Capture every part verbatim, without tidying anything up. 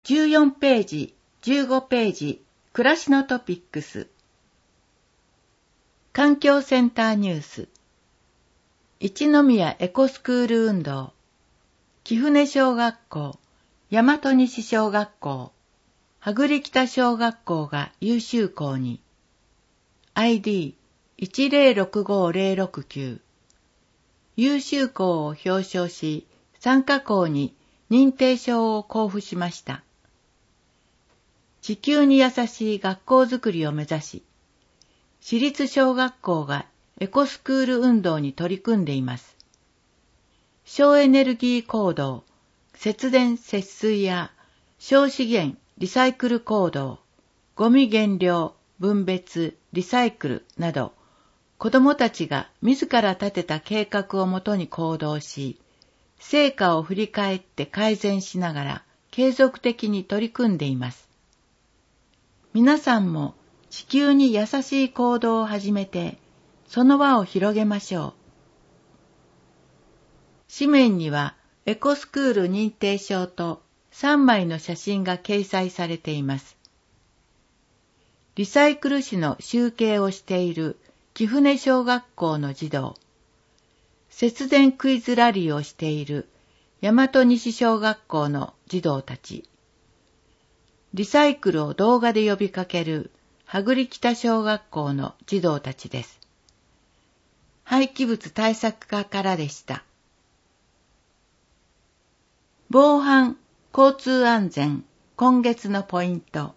じゅうよんページ、じゅうごページ、暮らしのトピックス。環境センターニュース。一宮エコスクール運動。貴船小学校、大和西小学校、羽栗北小学校が優秀校に。アイディーいちゼロろくごゼロろくきゅう。優秀校を表彰し、参加校に認定証を交付しました。地球に優しい学校づくりを目指し、私立小学校がエコスクール運動に取り組んでいます。省エネルギー行動、節電節水や省資源リサイクル行動、ゴミ減量、分別、リサイクルなど、子どもたちが自ら立てた計画をもとに行動し、成果を振り返って改善しながら継続的に取り組んでいます。皆さんも地球に優しい行動を始めて、その輪を広げましょう。紙面にはエコスクール認定証とさんまいの写真が掲載されています。リサイクル紙の集計をしている貴船小学校の児童、節電クイズラリーをしている大和西小学校の児童たち、リサイクルを動画で呼びかける羽栗北小学校の児童たちです。廃棄物対策課からでした。防犯、交通安全、今月のポイント。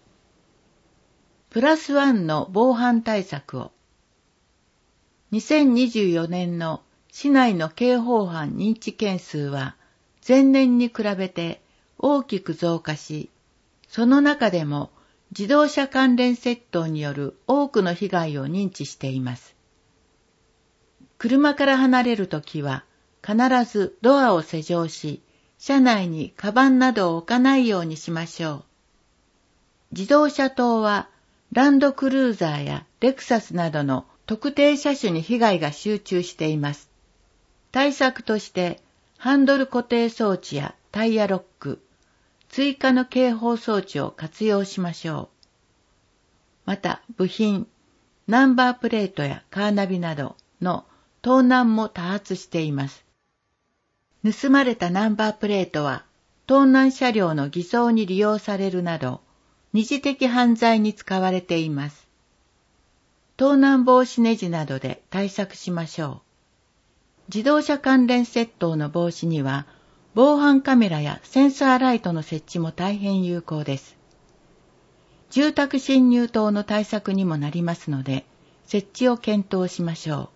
プラスワンの防犯対策を。にせんにじゅうよねんの市内の刑法犯認知件数は前年に比べて大きく増加し、その中でも自動車関連窃盗による多くの被害を認知しています。車から離れるときは必ずドアを施錠し、車内にカバンなどを置かないようにしましょう。自動車盗はランドクルーザーやレクサスなどの特定車種に被害が集中しています。対策としてハンドル固定装置やタイヤロック、追加の警報装置を活用しましょう。また部品、ナンバープレートやカーナビなどの盗難も多発しています。盗まれたナンバープレートは盗難車両の偽装に利用されるなど二次的犯罪に使われています。盗難防止ネジなどで対策しましょう。自動車関連窃盗の防止には防犯カメラやセンサーライトの設置も大変有効です。住宅侵入等の対策にもなりますので、設置を検討しましょう。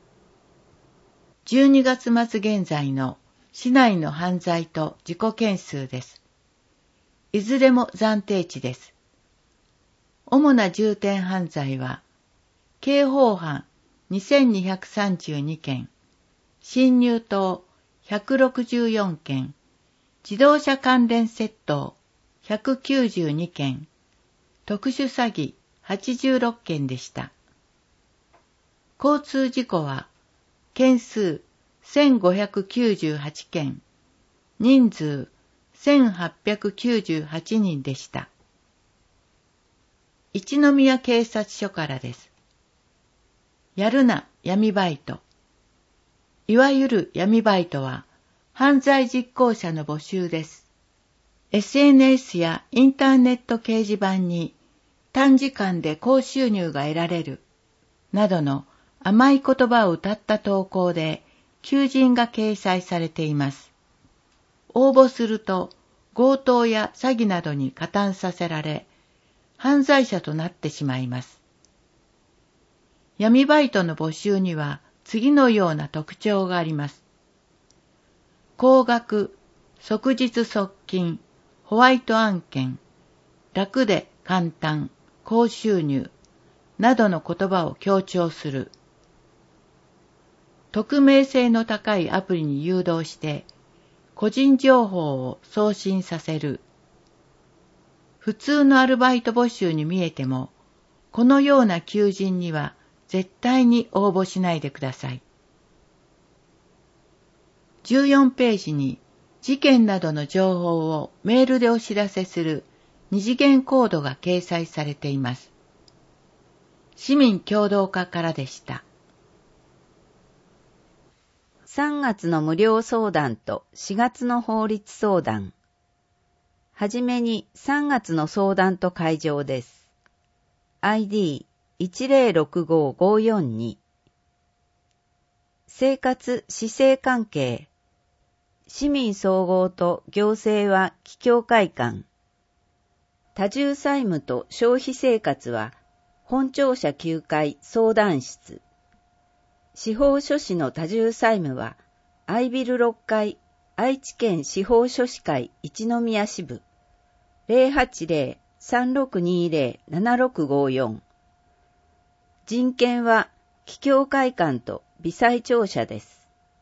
じゅうにがつ末現在の市内の犯罪と事故件数です。いずれも暫定値です。主な重点犯罪は、刑法犯にせんにひゃくさんじゅうにけん、侵入盗ひゃくろくじゅうよんけん、自動車関連窃盗ひゃくきゅうじゅうにけん、特殊詐欺はちじゅうろっけんでした。交通事故は、件数せんごひゃくきゅうじゅうはちけん、人数せんはっぴゃくきゅうじゅうはちにんでした。一宮警察署からです。やるな闇バイト。いわゆる闇バイトは犯罪実行者の募集です。エスエヌエス やインターネット掲示板に短時間で高収入が得られるなどの甘い言葉を謳った投稿で求人が掲載されています。応募すると強盗や詐欺などに加担させられ、犯罪者となってしまいます。闇バイトの募集には次のような特徴があります。高額、即日即金、ホワイト案件、楽で簡単、高収入などの言葉を強調する。匿名性の高いアプリに誘導して個人情報を送信させる。普通のアルバイト募集に見えても、このような求人には絶対に応募しないでください。じゅうよんページに事件などの情報をメールでお知らせする二次元コードが掲載されています。市民協働課からでした。 さんがつの無料相談としがつの法律相談。はじめにさんがつの相談と会場です。アイディーいちゼロろくごごよんに。生活・市政関係。市民総合と行政は企業会館。多重債務と消費生活は本庁舎きゅうかい相談室。司法書士の多重債務は愛ビルろっかい愛知県司法書士会一宮支部 ゼロはちゼロ さんろくにゼロ ななろくごよん。人権は企業会館と微細庁舎です。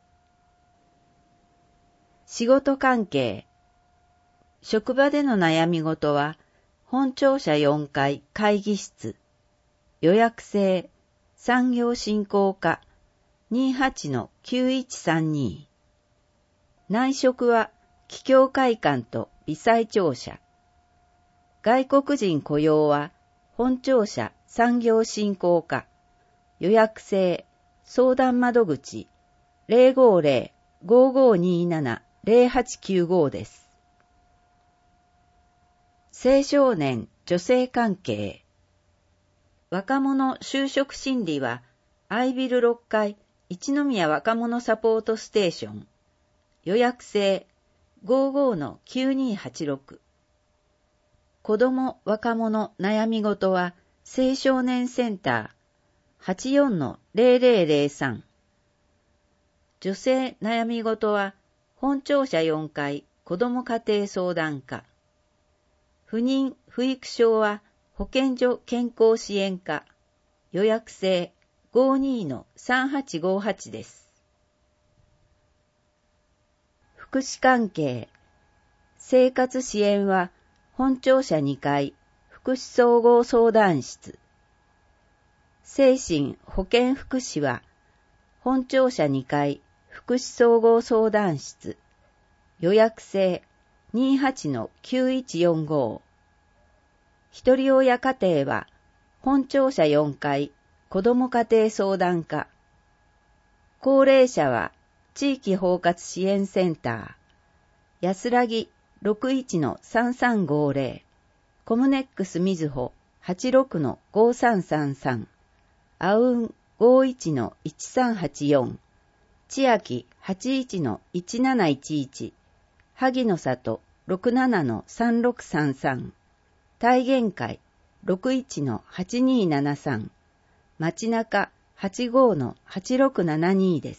仕事関係。職場での悩み事は本庁舎よんかい会議室。予約制産業振興課 にーはちのきゅういちさんに。内職は企業会館と微細庁舎。外国人雇用は本庁舎産業振興課。予約制相談窓口 ゼロごゼロ ごごにーなな ゼロはちきゅうごです。青少年女性関係。若者就職心理は愛ビルろっかい一宮若者サポートステーション。予約制 ごごのきゅうにーはちろく。子ども若者悩み事は青少年センター はちよんのゼロゼロゼロさん。女性悩み事は本庁舎よんかい子ども家庭相談課。不妊不育症は保健所健康支援課。予約制 ごじゅうにのさんはちごはちです。福祉関係。生活支援は本庁舎にかい福祉総合相談室。精神保健福祉は本庁舎にかい福祉総合相談室。予約制 にーはちのきゅういちよんご。ひとり親家庭は本庁舎よんかい子ども家庭相談課。高齢者は地域包括支援センター。安らぎ ろくいちのさんさんごゼロ。コムネックスみずほ はちろくのごさんさんさん。あうん ごいちのいちさんはちよん。千秋 はちいちのいちなないちいち。萩の里 ろくななのさんろくさんさん。体現会 ろくいちのはちにーななさん。街中 はちごのはちろくななに です。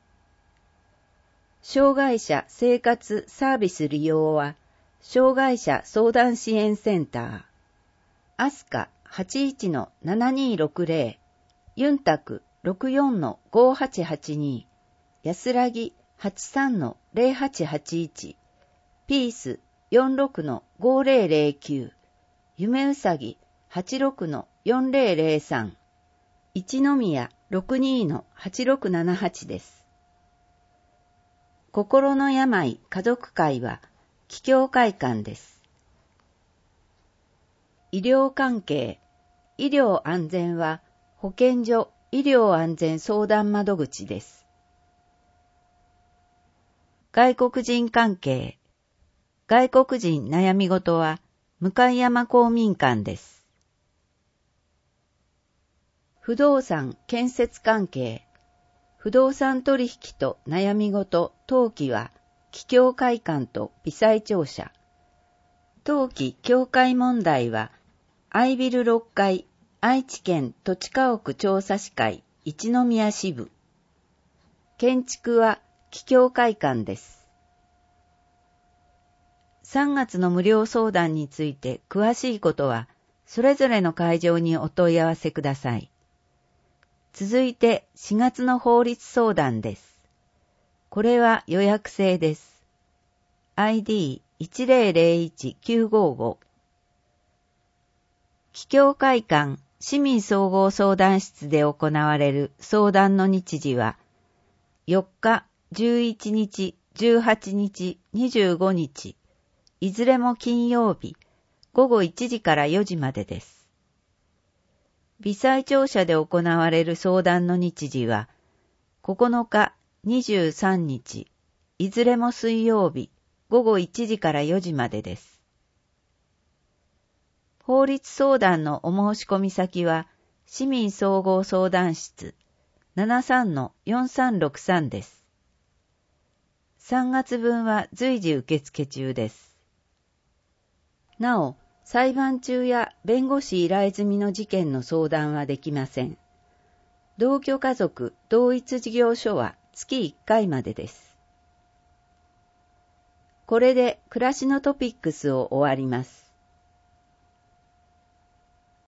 障害者生活サービス利用は障害者相談支援センター。アスカ はちいちのななにーろくゼロ。ユンタク ろくよんのごはちはちに。安らぎ はちさんのゼロはちはちいち。ピース よんろくのごゼロゼロきゅう。夢うさぎ はちろくのよんゼロゼロさん。一宮 ろくにのはちろくななはちです。心の病家族会は企業会館です。医療関係。医療安全は保健所医療安全相談窓口です。外国人関係。外国人悩み事は向山公民館です。不動産建設関係。不動産取引と悩み事登記は企業会館と微細庁舎。登記協会問題は愛ビルろっかい愛知県土地家屋調査士会一宮支部。建築は企業会館です。さんがつの無料相談について詳しいことはそれぞれの会場にお問い合わせください。続いてしがつの法律相談です。これは予約制です。アイディーいちゼロゼロいちきゅうごご。企業会館市民総合相談室で行われる相談の日時はよっかじゅういちにちじゅうはちにち、にじゅうごにち、いずれも金曜日、ごごいちじからよじまでです。微細庁舎で行われる相談の日時は、ここのか、にじゅうさんにち、いずれも水曜日、ごごいちじからよじまでです。法律相談のお申し込み先は、市民総合相談室 ななさんのよんさんろくさん です。さんがつぶんは随時受付中です。なお、裁判中や弁護士依頼済みの事件の相談はできません。同居家族同一事業所はつきいっかいまでです。これで暮らしのトピックスを終わります。